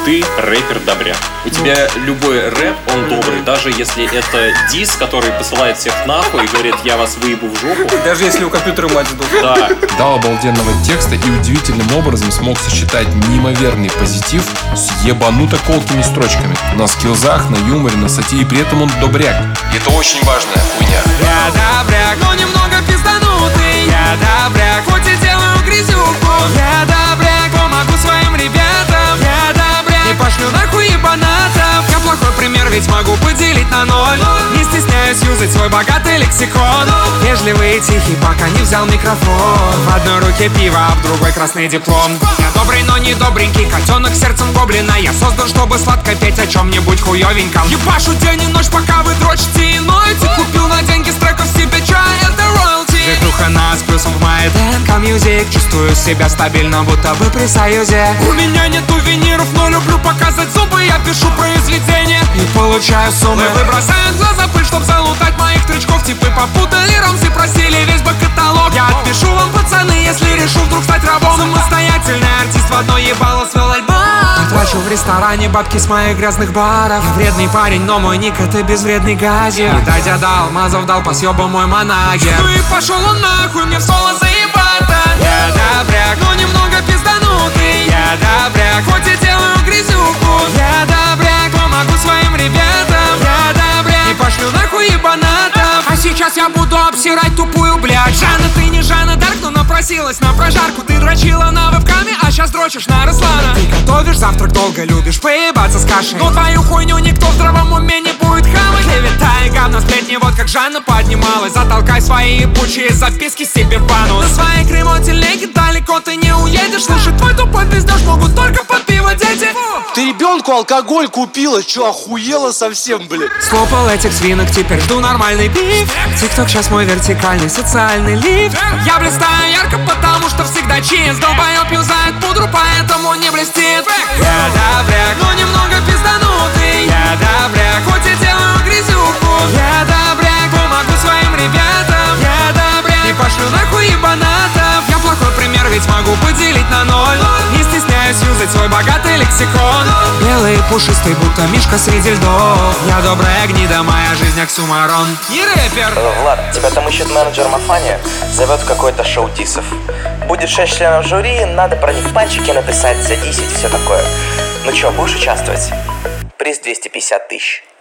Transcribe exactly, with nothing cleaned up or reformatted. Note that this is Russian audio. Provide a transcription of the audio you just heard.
ты рэпер добряк. У тебя любой рэп, он добрый, даже если это дис, который посылает всех нахуй и говорит: я вас выебу в жопу. Даже если у компьютера мать сдох. Да. Дал обалденного текста и удивительным образом смог сочетать неимоверный позитив с ебануто колкими строчками. На скиллзах, на юморе, на сатире, при этом он добряк. И это очень важная хуйня. Я добряк, но немного пизданутый. Я добряк, хоть и делаю грязюку. Я добряк, помогу своим ребятам. Я добряк, не пошлю нахуй ебанатов. Я плохой пример, ведь могу поделить на ноль. Не стесняюсь юзать свой богатый лексикон. Вежливый и тихий, пока не взял микрофон. В одной руке пиво, а в другой красный диплом. Я добрый, но не добренький, котенок с сердцем гоблина. Я создан, чтобы сладко петь о чем-нибудь хуёвеньком. Ебашу день и ночь, пока вы дрочите и ноете. Купил на деньги с треков себе чай, это роялти. Житуха нас плюсом в моей ДНК Music. Чувствую себя стабильно, будто бы при союзе. У меня нету виниров, но люблю показать зубы. Я пишу произведения и получаю суммы. Вы бросают в глаза пыль, чтоб залутать моих трючков. Типы попутали рамсы, просили весь бэк-каталог. Я отпишу вам, пацаны, если решу вдруг стать рабом. Самостоятельный артист в одно ебало свел альбом. Трачу в ресторане бабки с моих грязных баров. Я вредный парень, но мой ник это безвредный газик. И дядя до алмазов дал по съебу мой манагер. Ну и пошел он нахуй, мне в соло заебато. Я добряк, но немного пизданутый. Я добряк, хоть и делаю грязюку. Я добряк, помогу своим ребятам. Я добряк, не пошлю нахуй ебанатов. А сейчас я буду обсирать тупую, блядь. Жанна, ты не Жанна Дарк, но напросилась на прожарку. Ты дрочила на вебкаме, а сейчас дрочишь на Руслана. Ты готовишь завтрак долго, любишь поебаться с кашей. Но твою хуйню никто в здравом уме не будет хамать. Клевета и говно сплетни, вот как Жанна поднималась. Затолкай свои ебучие записки себе в бану. На своей кремотелеге далеко ты не уедешь. Слушай, твой тупой пиздеж могут только под пиво дети. Ты ребенку алкоголь купила, чё, охуела совсем, блядь? Слопал этих свинок, теперь жду нормальный биф. Тикток сейчас мой вертикальный социальный лифт. Я блистаю ярко, потому что всегда чист. Долбоёб юзает пудру, поэтому не блестит. Я добряк, но немного пизданутый. Я добряк, хоть и делаю грязюку. Я добряк, помогу своим ребятам. Я добряк, не пошлю нахуй ебанатов. Я плохой пример, ведь могу поделить на ноль. Не стесняюсь юзать свой богатый лексикон. Белый и пушистый, будто мишка среди льдов. Я добрая гнида, моя жизнь оксюмарон. Не рэпер. Влад, тебя там ищет менеджер Мафания, зовет в какое-то шоу дисов. Будет шесть членов жюри, надо про них панчики написать, задисить, все такое. Ну чё, будешь участвовать? Приз двести пятьдесят тысяч.